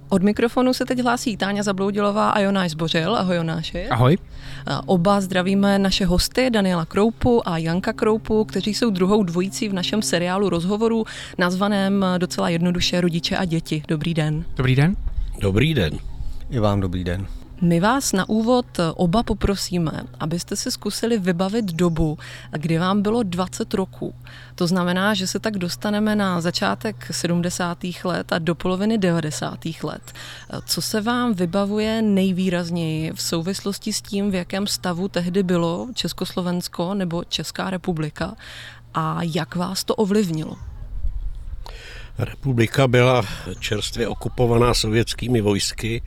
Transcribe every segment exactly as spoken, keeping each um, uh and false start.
Od mikrofonu se teď hlásí Táňa Zabloudilová a Jonáš Zbořil. Ahoj Jonáši. Ahoj. Oba zdravíme naše hosty Daniela Kroupu a Janka Kroupu, kteří jsou druhou dvojicí v našem seriálu rozhovorů nazvaném docela jednoduše Rodiče a děti. Dobrý den. Dobrý den. Dobrý den. I vám dobrý den. My vás na úvod oba poprosíme, abyste si zkusili vybavit dobu, kdy vám bylo dvacet roků. To znamená, že se tak dostaneme na začátek sedmdesátých let a do poloviny devadesátých let. Co se vám vybavuje nejvýrazněji v souvislosti s tím, v jakém stavu tehdy bylo Československo nebo Česká republika a jak vás to ovlivnilo? Republika byla čerstvě okupovaná sovětskými vojsky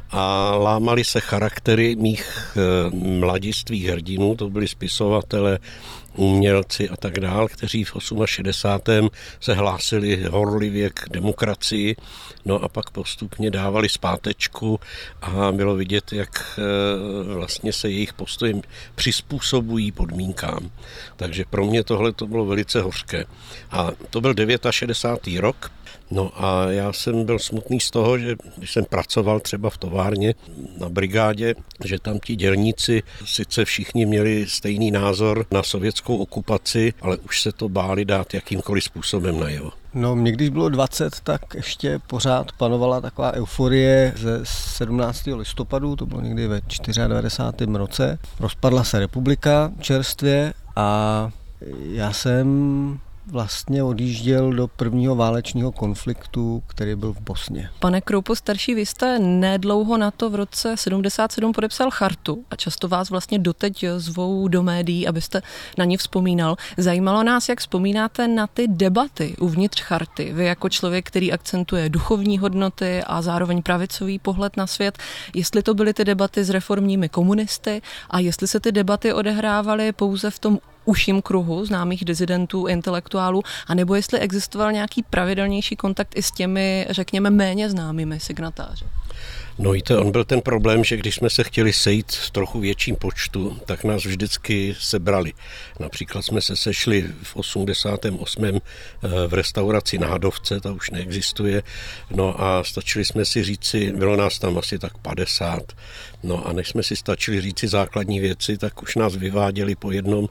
a lámaly se charaktery mých mladistvých hrdinů, to byli spisovatelé, umělci a tak dál, kteří v šedesátém osmém se hlásili horlivě k demokracii, no a pak postupně dávali zpátečku a bylo vidět, jak vlastně se jejich postojem přizpůsobují podmínkám. Takže pro mě tohle to bylo velice hořké. A to byl šedesátý devátý rok. No a já jsem byl smutný z toho, že když jsem pracoval třeba v továrně na brigádě, že tam ti dělníci sice všichni měli stejný názor na sovětskou okupaci, ale už se to báli dát jakýmkoliv způsobem najevo. No, mě když bylo dvacet, tak ještě pořád panovala taková euforie ze sedmnáctého listopadu, to bylo někdy ve devadesátém čtvrtém roce. Rozpadla se republika čerstvě a já jsem vlastně odjížděl do prvního válečního konfliktu, který byl v Bosně. Pane Kroupo starší, vy jste nedlouho na to v roce sedmdesát sedm podepsal chartu a často vás vlastně doteď zvou do médií, abyste na ní vzpomínal. Zajímalo nás, jak vzpomínáte na ty debaty uvnitř charty. Vy jako člověk, který akcentuje duchovní hodnoty a zároveň pravicový pohled na svět, jestli to byly ty debaty s reformními komunisty a jestli se ty debaty odehrávaly pouze v tom užším kruhu známých dizidentů, intelektuálů, anebo jestli existoval nějaký pravidelnější kontakt i s těmi, řekněme, méně známými signatáři. No víte, on byl ten problém, že když jsme se chtěli sejít v trochu větším počtu, tak nás vždycky sebrali. Například jsme se sešli v osmdesátém osmém v restauraci na Hadovce, ta už neexistuje, no a stačili jsme si říci, bylo nás tam asi tak padesát, no a než jsme si stačili říci základní věci, tak už nás vyváděli po jednom,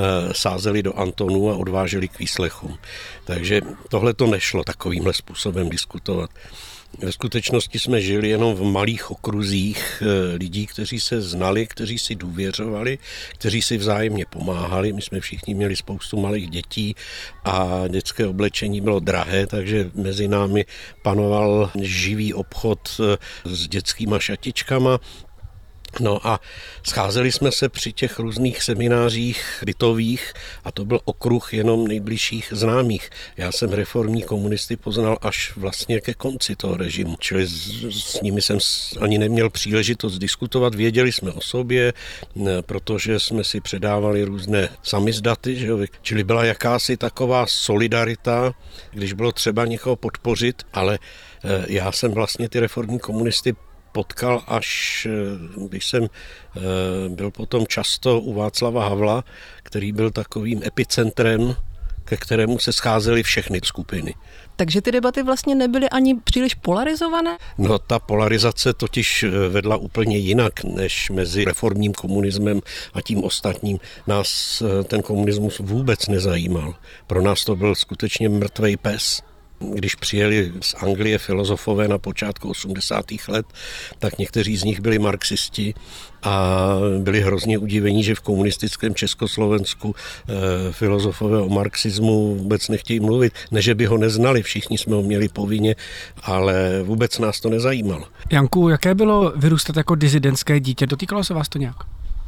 sázeli do Antonu a odváželi k výslechům. Takže tohle to nešlo takovýmhle způsobem diskutovat. Ve skutečnosti jsme žili jenom v malých okruzích lidí, kteří se znali, kteří si důvěřovali, kteří si vzájemně pomáhali. My jsme všichni měli spoustu malých dětí a dětské oblečení bylo drahé, takže mezi námi panoval živý obchod s dětskýma šatičkama. No a scházeli jsme se při těch různých seminářích bytových a to byl okruh jenom nejbližších známých. Já jsem reformní komunisty poznal až vlastně ke konci toho režimu, čili s, s nimi jsem ani neměl příležitost diskutovat, věděli jsme o sobě, protože jsme si předávali různé samizdaty, že jo? Čili byla jakási taková solidarita, když bylo třeba někoho podpořit, ale já jsem vlastně ty reformní komunisty potkal, až když jsem byl potom často u Václava Havla, který byl takovým epicentrem, ke kterému se scházely všechny skupiny. Takže ty debaty vlastně nebyly ani příliš polarizované? No, ta polarizace totiž vedla úplně jinak, než mezi reformním komunismem a tím ostatním. Nás ten komunismus vůbec nezajímal. Pro nás to byl skutečně mrtvej pes. Když přijeli z Anglie filozofové na počátku osmdesátých let, tak někteří z nich byli marxisti a byli hrozně udivení, že v komunistickém Československu e, filozofové o marxismu vůbec nechtějí mluvit. Ne, že by ho neznali, všichni jsme ho měli povinně, ale vůbec nás to nezajímalo. Janku, jaké bylo vyrůstat jako dizidentské dítě? Dotýkalo se vás to nějak?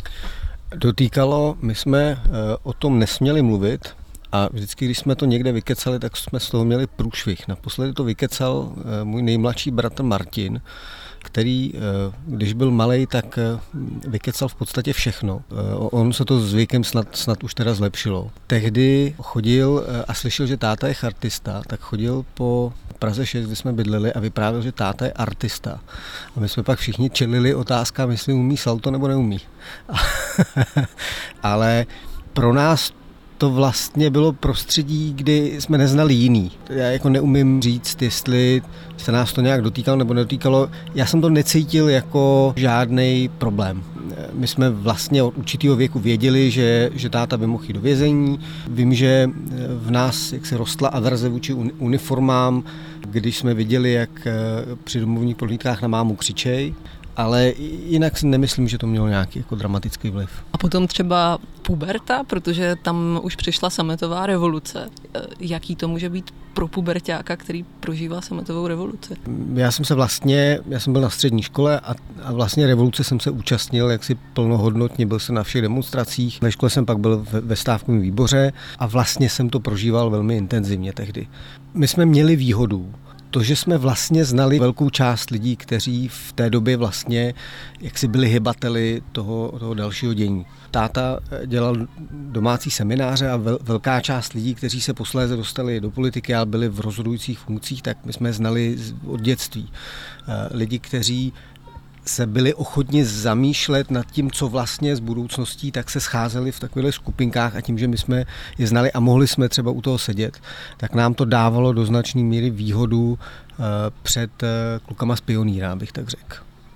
Dotýkalo, my jsme e, o tom nesměli mluvit. A vždycky, když jsme to někde vykecali, tak jsme z toho měli průšvih. Naposledy to vykecal můj nejmladší bratr Martin, který, když byl malej, tak vykecal v podstatě všechno. On se to zvykem snad, snad už teda zlepšilo. Tehdy chodil a slyšel, že táta je chartista, tak chodil po Praze šest, kde jsme bydleli a vyprávěl, že táta je artista. A my jsme pak všichni čelili otázkám, jestli umí salto nebo neumí. Ale pro nás to vlastně bylo prostředí, kdy jsme neznali jiný. Já jako neumím říct, jestli se nás to nějak dotýkalo nebo nedotýkalo. Já jsem to necítil jako žádný problém. My jsme vlastně od určitého věku věděli, že, že táta by mohl jít do vězení. Vím, že v nás jak se rostla averze vůči uniformám, když jsme viděli, jak při domovních prohlídkách na mámu křičej. Ale jinak si nemyslím, že to mělo nějaký jako dramatický vliv. A potom třeba puberta, protože tam už přišla sametová revoluce. Jaký to může být pro puberťáka, který prožívá sametovou revoluci? Já jsem se vlastně, já jsem byl na střední škole a, a vlastně revoluce jsem se účastnil jaksi plnohodnotně, byl jsem na všech demonstracích. Ve škole jsem pak byl ve, ve stávkovém výboře a vlastně jsem to prožíval velmi intenzivně tehdy. My jsme měli výhodu, to, že jsme vlastně znali velkou část lidí, kteří v té době vlastně jaksi byli hybateli toho, toho dalšího dění. Táta dělal domácí semináře a vel, velká část lidí, kteří se posléze dostali do politiky a byli v rozhodujících funkcích, tak my jsme znali od dětství. Lidi, kteří se byli ochotni zamýšlet nad tím, co vlastně s budoucností, tak se scházeli v takových skupinkách a tím, že my jsme je znali a mohli jsme třeba u toho sedět, tak nám to dávalo do značné míry výhodu před klukama z Pionýra, bych tak řekl.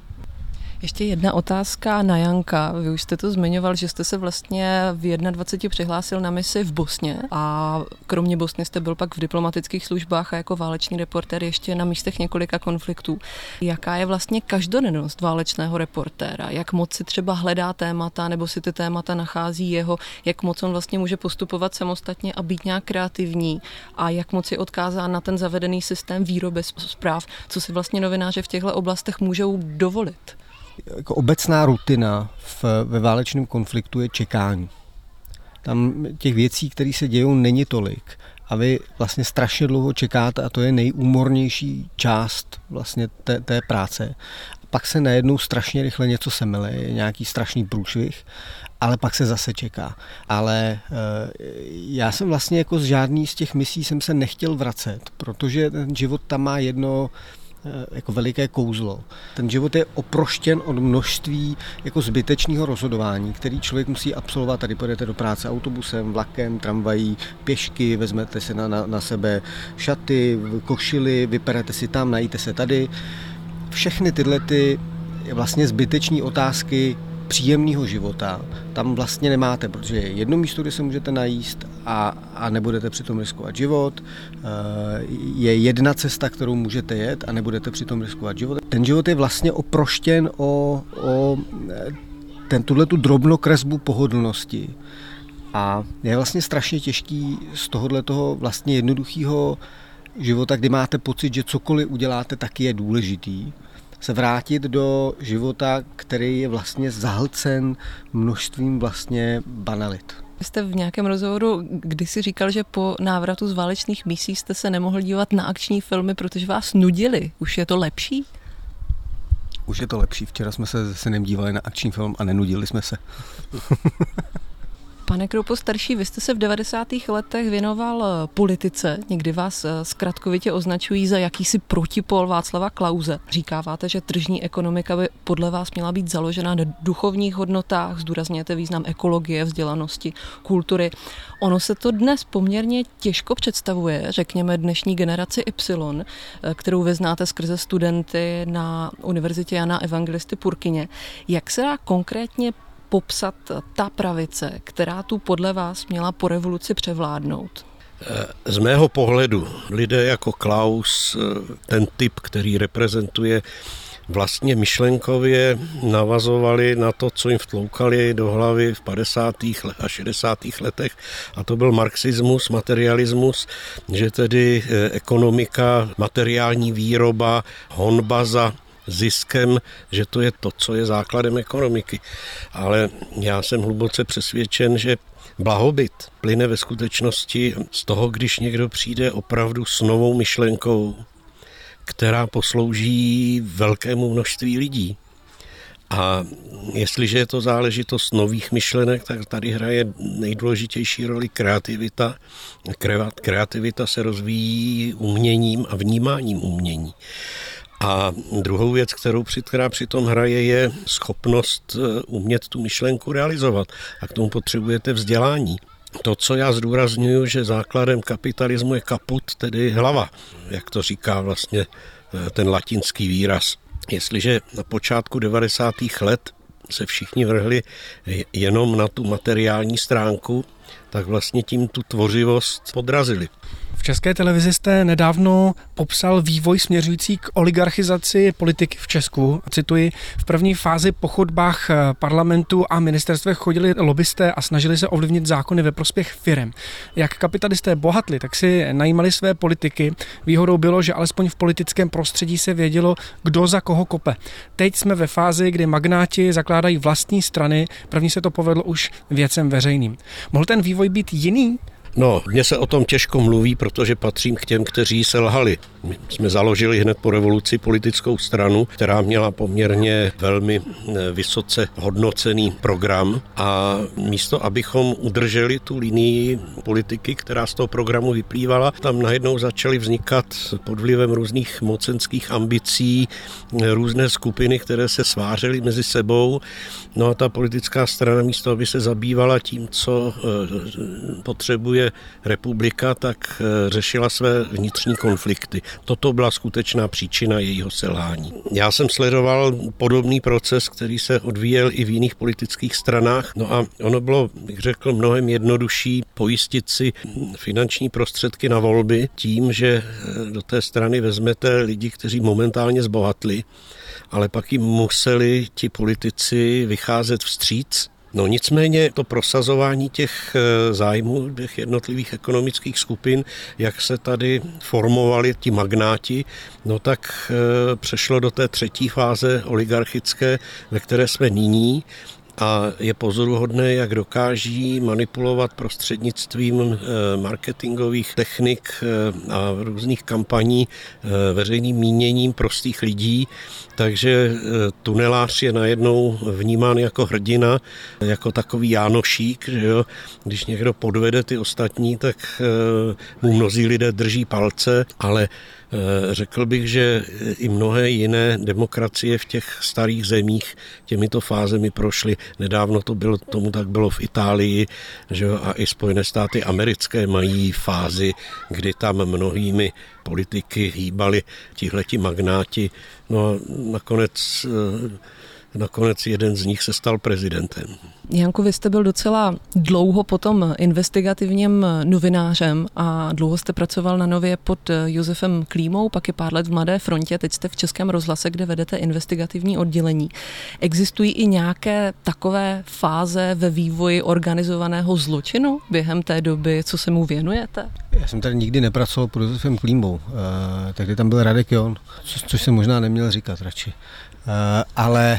Ještě jedna otázka na Janka. Vy už jste to zmiňoval, že jste se vlastně v dvaceti jedné přihlásil na misi v Bosně a kromě Bosny jste byl pak v diplomatických službách a jako válečný reportér ještě na místech několika konfliktů. Jaká je vlastně každodennost válečného reportéra? Jak moc si třeba hledá témata nebo si ty témata nachází jeho? Jak moc on vlastně může postupovat samostatně a být nějak kreativní? A jak moc je odkázán na ten zavedený systém výroby zpráv? Co si vlastně novináři v těchto oblastech můžou dovolit? Jako obecná rutina v, ve válečném konfliktu je čekání. Tam těch věcí, které se dějou, není tolik. A vy vlastně strašně dlouho čekáte a to je nejúmornější část vlastně té, té práce. A pak se najednou strašně rychle něco semele, je nějaký strašný průšvih, ale pak se zase čeká. Ale e, já jsem vlastně jako z žádný z těch misí jsem se nechtěl vracet, protože ten život tam má jedno jako veliké kouzlo. Ten život je oproštěn od množství jako zbytečného rozhodování, který člověk musí absolvovat. Tady pojedete do práce autobusem, vlakem, tramvají, pěšky, vezmete si na, na, na sebe šaty, košily, vyperete si tam, najíte se tady. Všechny tyhle ty vlastně zbyteční otázky příjemného života tam vlastně nemáte, protože je jedno místo, kde se můžete najíst a, a nebudete přitom riskovat život. Je jedna cesta, kterou můžete jet a nebudete přitom riskovat život. Ten život je vlastně oproštěn o, o ten, tuhletu drobnokresbu pohodlnosti. A je vlastně strašně těžký z tohohletoho vlastně jednoduchého života, kdy máte pocit, že cokoliv uděláte, taky je důležitý, se vrátit do života, který je vlastně zahlcen množstvím vlastně banalit. Jste v nějakém rozhovoru kdysi říkal, že po návratu z válečných misí jste se nemohl dívat na akční filmy, protože vás nudili. Už je to lepší? Už je to lepší. Včera jsme se se nem dívali na akční film a nenudili jsme se. Pane Kroupo starší, vy jste se v devadesátých letech věnoval politice. Někdy vás zkratkovitě označují za jakýsi protipol Václava Klause. Říkáváte, že tržní ekonomika by podle vás měla být založena na duchovních hodnotách, zdůrazňujete význam ekologie, vzdělanosti, kultury. Ono se to dnes poměrně těžko představuje, řekněme dnešní generaci Y, kterou vy znáte skrze studenty na Univerzitě Jana Evangelisty Purkyně. Jak se dá konkrétně popsat ta pravice, která tu podle vás měla po revoluci převládnout? Z mého pohledu lidé jako Klaus, ten typ, který reprezentuje, vlastně myšlenkově navazovali na to, co jim vtloukali do hlavy v padesátých a šedesátých letech, a to byl marxismus, materialismus, že tedy ekonomika, materiální výroba, honba za ziskem, že to je to, co je základem ekonomiky. Ale já jsem hluboce přesvědčen, že blahobyt plyne ve skutečnosti z toho, když někdo přijde opravdu s novou myšlenkou, která poslouží velkému množství lidí. A jestliže je to záležitost nových myšlenek, tak tady hraje nejdůležitější roli kreativita. Kreativita se rozvíjí uměním a vnímáním umění. A druhou věc, kterou při, která přitom hraje, je schopnost umět tu myšlenku realizovat. A k tomu potřebujete vzdělání. to, co já zdůrazňuji, že základem kapitalismu je kaput, tedy hlava, jak to říká vlastně ten latinský výraz. Jestliže na počátku devadesátých let se všichni vrhli jenom na tu materiální stránku, tak vlastně tím tu tvořivost podrazili. V České televizi jste nedávno popsal vývoj směřující k oligarchizaci politiky v Česku. Cituji, v první fázi po chodbách parlamentu a ministerstvech chodili lobbysté a snažili se ovlivnit zákony ve prospěch firem. Jak kapitalisté bohatli, tak si najímali své politiky. Výhodou bylo, že alespoň v politickém prostředí se vědělo, kdo za koho kope. Teď jsme ve fázi, kdy magnáti zakládají vlastní strany, první se to povedlo už věcem veřejným. Mohl ten vývoj být jiný? No, mně se o tom těžko mluví, protože patřím k těm, kteří selhali. My jsme založili hned po revoluci politickou stranu, která měla poměrně velmi vysoce hodnocený program a místo, abychom udrželi tu linii politiky, která z toho programu vyplývala, tam najednou začaly vznikat pod vlivem různých mocenských ambicí různé skupiny, které se svářely mezi sebou. No a ta politická strana místo, aby se zabývala tím, co potřebuje republika, tak řešila své vnitřní konflikty. Toto byla skutečná příčina jejího selhání. Já jsem sledoval podobný proces, který se odvíjel i v jiných politických stranách. No a ono bylo, bych řekl, mnohem jednodušší pojistit si finanční prostředky na volby tím, že do té strany vezmete lidi, kteří momentálně zbohatli, ale pak jim museli ti politici vycházet vstříc. No nicméně to prosazování těch zájmů, těch jednotlivých ekonomických skupin, jak se tady formovali ti magnáti, no tak přešlo do té třetí fáze oligarchické, ve které jsme nyní. A je pozoruhodné, jak dokáží manipulovat prostřednictvím marketingových technik a různých kampaní veřejným míněním prostých lidí. Takže tunelář je najednou vnímán jako hrdina, jako takový Jánošík, že jo? Když někdo podvede ty ostatní, tak mu mnozí lidé drží palce, ale řekl bych, že i mnohé jiné demokracie v těch starých zemích těmito fázemi prošly. Nedávno to bylo, tomu tak bylo v Itálii, že jo, a i Spojené státy americké mají fázi, kdy tam mnohými politiky hýbali tihleti magnáti. No a nakonec, nakonec jeden z nich se stal prezidentem. Janku, vy jste byl docela dlouho potom investigativním novinářem a dlouho jste pracoval na Nově pod Josefem Klímou, pak je pár let v Mladé frontě, teď jste v Českém rozhlase, kde vedete investigativní oddělení. Existují i nějaké takové fáze ve vývoji organizovaného zločinu během té doby, co se mu věnujete? Já jsem tady nikdy nepracoval pod Josefem Klímou, tehdy tam byl Radek Jon, co, což jsem možná neměl říkat radši. Ale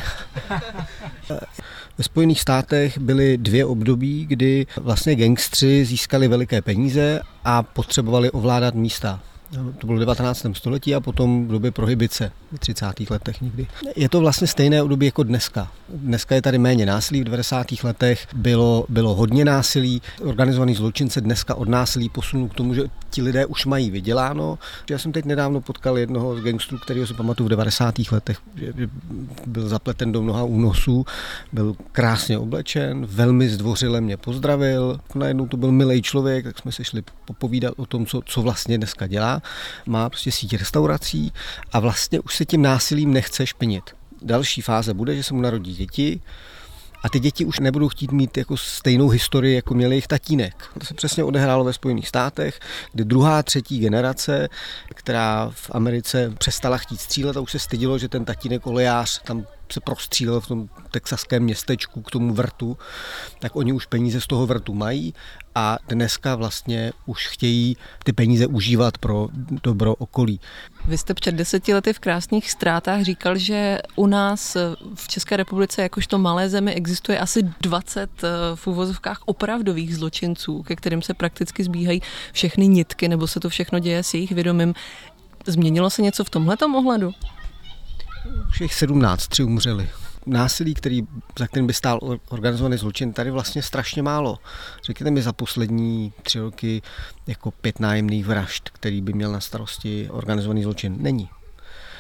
ve Spojených státech byly dvě období, kdy vlastně gangstři získali veliké peníze a potřebovali ovládat místa. To bylo v devatenáctém století a potom v době prohibice v třicátých letech někdy. Je to vlastně stejné období jako dneska. Dneska je tady méně násilí, v devadesátých letech bylo, bylo hodně násilí. Organizovaný zločince dneska od násilí posunul k tomu, že ti lidé už mají vyděláno. Já jsem teď nedávno potkal jednoho z gangstrů, kterého si pamatuju v devadesátých letech, že byl zapleten do mnoha únosů, byl krásně oblečen, velmi zdvořile mě pozdravil. Najednou to byl milej člověk, tak jsme se šli popovídat o tom, co, co vlastně dneska dělá. Má prostě síť restaurací a vlastně už se tím násilím nechce špinit. Další fáze bude, že se mu narodí děti a ty děti už nebudou chtít mít jako stejnou historii, jako měl jejich tatínek. To se přesně odehrálo ve Spojených státech, kdy druhá, třetí generace, která v Americe přestala chtít střílet a už se stydilo, že ten tatínek olejář tam se prostřílel v tom texaském městečku k tomu vrtu, tak oni už peníze z toho vrtu mají a dneska vlastně už chtějí ty peníze užívat pro dobro okolí. Vy jste před deseti lety v Krásných ztrátách říkal, že u nás v České republice jakožto malé zemi existuje asi dvacet v uvozovkách opravdových zločinců, ke kterým se prakticky zbíhají všechny nitky, nebo se to všechno děje s jejich vědomím. Změnilo se něco v tomhletom ohledu? Už jich sedmnáct, tři umřeli. Násilí, který, za kterým by stál organizovaný zločin, tady vlastně strašně málo. Řekněte mi za poslední tři roky jako pět nájemných vražd, který by měl na starosti organizovaný zločin. Není.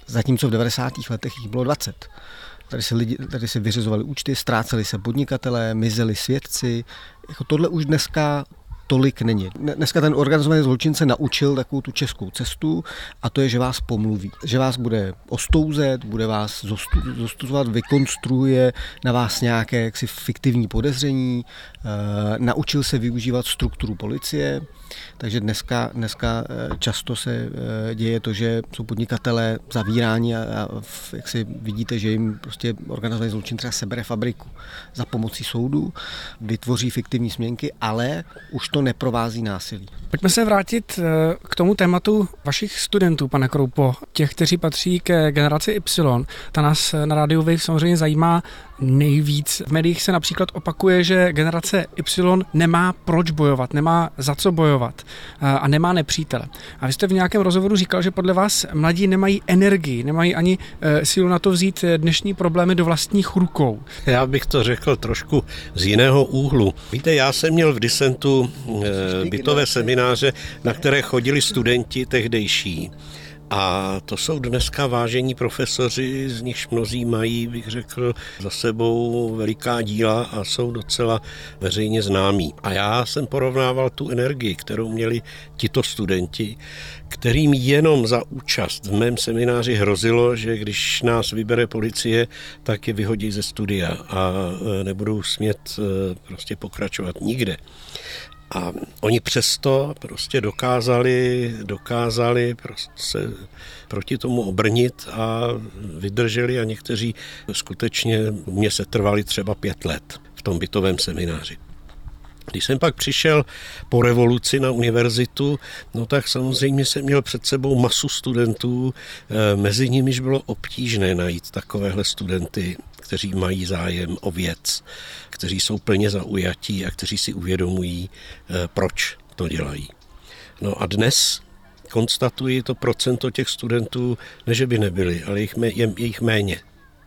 Zatímco v devadesátých letech jich bylo dvacet. Tady se, lidi, tady se vyřizovali účty, ztráceli se podnikatelé, mizeli svědci. Jako tohle už dneska tolik není. Dneska ten organizovaný zločin se naučil takovou tu českou cestu a to je, že vás pomluví. Že vás bude ostouzet, bude vás zostuzovat, vykonstruuje na vás nějaké jaksi fiktivní podezření, e, naučil se využívat strukturu policie, takže dneska, dneska často se děje to, že jsou podnikatelé zavíráni a, a jak si vidíte, že jim prostě organizovaný zločin třeba sebere fabriku za pomocí soudu, vytvoří fiktivní směnky, ale už to neprovází násilí. Pojďme se vrátit k tomu tématu vašich studentů, pane Kroupo, těch, kteří patří ke generaci Y. Ta nás na rádiu Wave samozřejmě zajímá nejvíc. V médiích se například opakuje, že generace Y nemá proč bojovat, nemá za co bojovat a nemá nepřítele. A vy jste v nějakém rozhovoru říkal, že podle vás mladí nemají energii, nemají ani sílu na to vzít dnešní problémy do vlastních rukou. Já bych to řekl trošku z jiného úhlu. Víte, já jsem měl v disentu bytové semináře, na které chodili studenti tehdejší. A to jsou dneska vážení profesoři, z nichž mnozí mají, bych řekl, za sebou veliká díla a jsou docela veřejně známí. A já jsem porovnával tu energii, kterou měli tito studenti, kterým jenom za účast v mém semináři hrozilo, že když nás vybere policie, tak je vyhodí ze studia a nebudou smět prostě pokračovat nikde. A oni přesto prostě dokázali, dokázali prostě se proti tomu obrnit a vydrželi a někteří skutečně u mě se trvali třeba pět let v tom bytovém semináři. Když jsem pak přišel po revoluci na univerzitu, no tak samozřejmě jsem měl před sebou masu studentů, mezi nimiž bylo obtížné najít takovéhle studenty, kteří mají zájem o věc, kteří jsou plně zaujatí a kteří si uvědomují, proč to dělají. No a dnes konstatuji to procento těch studentů, ne že by nebyli, ale je jich méně.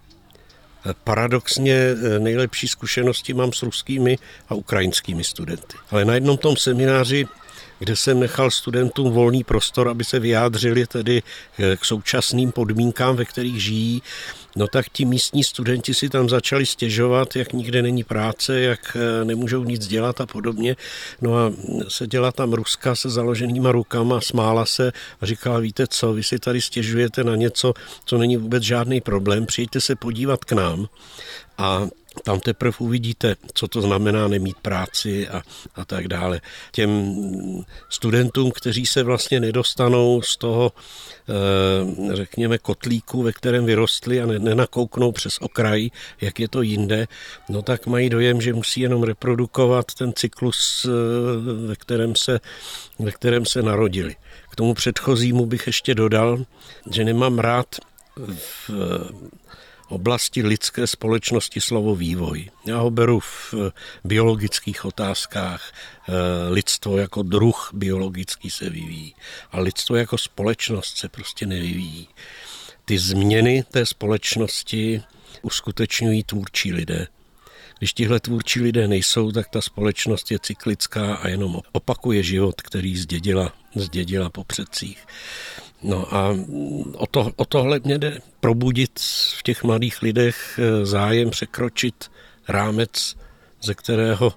Paradoxně nejlepší zkušenosti mám s ruskými a ukrajinskými studenty. Ale na jednom tom semináři, kde jsem nechal studentům volný prostor, aby se vyjádřili tedy k současným podmínkám, ve kterých žijí, no tak ti místní studenti si tam začali stěžovat, jak nikde není práce, jak nemůžou nic dělat a podobně. No a seděla tam Ruska se založenýma rukama, smála se a říkala, víte co, vy si tady stěžujete na něco, co není vůbec žádný problém, přijďte se podívat k nám a tam teprve uvidíte, co to znamená nemít práci a, a tak dále. Těm studentům, kteří se vlastně nedostanou z toho, e, řekněme, kotlíku, ve kterém vyrostli a nenakouknou přes okraj, jak je to jinde, no tak mají dojem, že musí jenom reprodukovat ten cyklus, ve kterém se, ve kterém se narodili. K tomu předchozímu bych ještě dodal, že nemám rád v oblasti lidské společnosti slovo vývoj. Já ho beru v biologických otázkách. Lidstvo jako druh biologický se vyvíjí, a lidstvo jako společnost se prostě nevyvíjí. Ty změny té společnosti uskutečňují tvůrčí lidé. Když tihle tvůrčí lidé nejsou, tak ta společnost je cyklická a jenom opakuje život, který zdědila, zdědila po předcích. No a o, to, o tohle mě jde probudit v těch mladých lidech zájem překročit rámec, ze kterého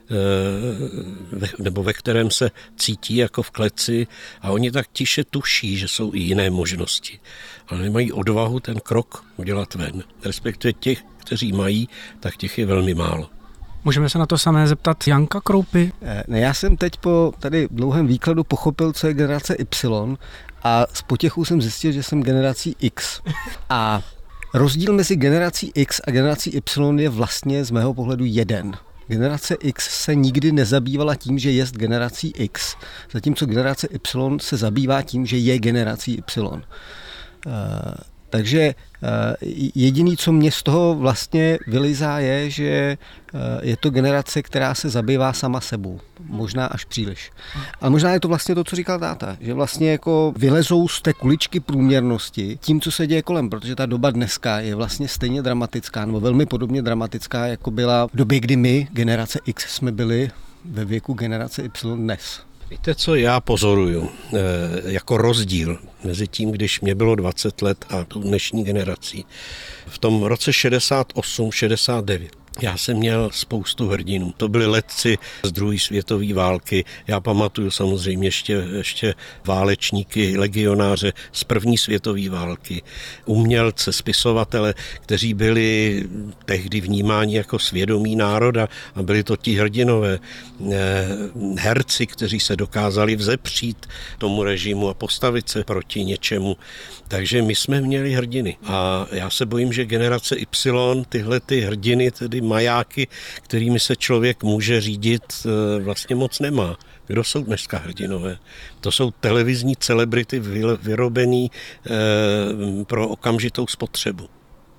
nebo ve kterém se cítí jako v kleci, a oni tak tiše tuší, že jsou i jiné možnosti, ale nemají odvahu ten krok udělat ven. Respektive těch, kteří mají, tak těch je velmi málo. Můžeme se na to samé zeptat Janka Kroupy? Ne, já jsem teď po tady dlouhém výkladu pochopil, co je generace Y, a s potěchou jsem zjistil, že jsem generací X. A rozdíl mezi generací X a generací Y je vlastně z mého pohledu jeden. Generace X se nikdy nezabývala tím, že je generací X, zatímco generace Y se zabývá tím, že je generací Y. Uh, takže jediný, co mě z toho vlastně vylizá, je, že je to generace, která se zabývá sama sebou. Možná až příliš. A možná je to vlastně to, co říkal táta, že vlastně jako vylezou z té kuličky průměrnosti tím, co se děje kolem, protože ta doba dneska je vlastně stejně dramatická, nebo velmi podobně dramatická, jako byla v době, kdy my, generace X, jsme byli ve věku generace Y dnes. Víte, co já pozoruju e, jako rozdíl mezi tím, když mě bylo dvacet let a tou dnešní generací. V tom roce šedesát osm šedesát devět já jsem měl spoustu hrdinů. To byli letci z druhé světové války. Já pamatuju samozřejmě ještě, ještě válečníky, legionáře z první světové války, umělce, spisovatele, kteří byli tehdy vnímáni jako svědomí národa a byli to ti hrdinové. Herci, kteří se dokázali vzepřít tomu režimu a postavit se proti něčemu. Takže my jsme měli hrdiny. A já se bojím, že generace Y tyhle ty hrdiny, tedy majáky, kterými se člověk může řídit, vlastně moc nemá. Kdo jsou dneska hrdinové? To jsou televizní celebrity vyrobený eh, pro okamžitou spotřebu.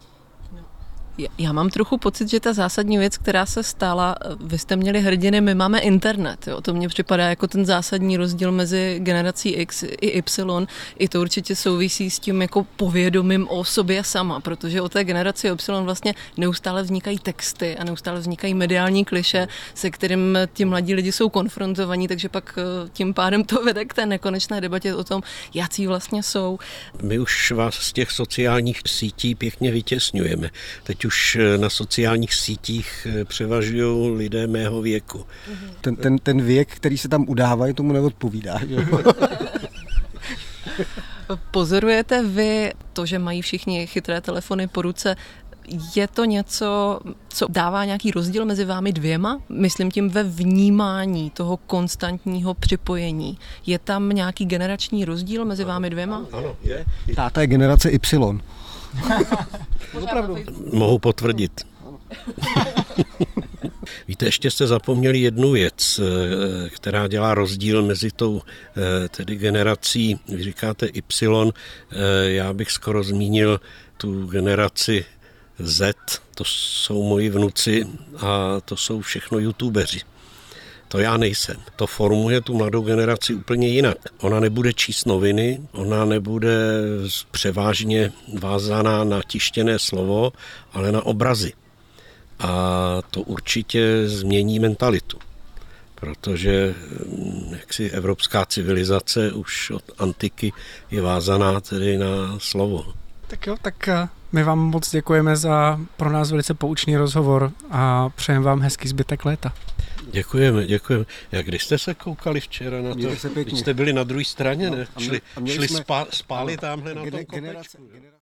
Já mám trochu pocit, že ta zásadní věc, která se stala, vy jste měli hrdiny, my máme internet. Jo? To mně připadá jako ten zásadní rozdíl mezi generací X i Y. I to určitě souvisí s tím jako povědomím o sobě sama, protože o té generaci Y vlastně neustále vznikají texty a neustále vznikají mediální kliše, se kterým ti mladí lidi jsou konfrontovaní, takže pak tím pádem to vede k té nekonečné debatě o tom, jací vlastně jsou. My už vás z těch sociálních sítí pěkně vytěsňujeme. Teď už na sociálních sítích převažují lidé mého věku. Ten, ten, ten věk, který se tam udává, tomu neodpovídá. Pozorujete vy to, že mají všichni chytré telefony po ruce, je to něco, co dává nějaký rozdíl mezi vámi dvěma? Myslím tím ve vnímání toho konstantního připojení. Je tam nějaký generační rozdíl mezi vámi dvěma? Ano, je. Táta je generace Y. Opravdu. Mohu potvrdit. Víte, ještě jste zapomněli jednu věc, která dělá rozdíl mezi tou tedy generací, vy říkáte Y, já bych skoro zmínil tu generaci Z, to jsou moji vnuci a to jsou všechno youtubeři. To já nejsem. To formuje tu mladou generaci úplně jinak. Ona nebude číst noviny, ona nebude převážně vázaná na tištěné slovo, ale na obrazy. A to určitě změní mentalitu. Protože jaksi evropská civilizace už od antiky je vázaná tedy na slovo. Tak jo, tak my vám moc děkujeme za pro nás velice poučný rozhovor a přejeme vám hezký zbytek léta. Děkujeme, děkujeme. Jak když jste se koukali včera na to? Když jste byli na druhé straně, ne? Šli, šli spá, spáli tamhle na tom kopečku.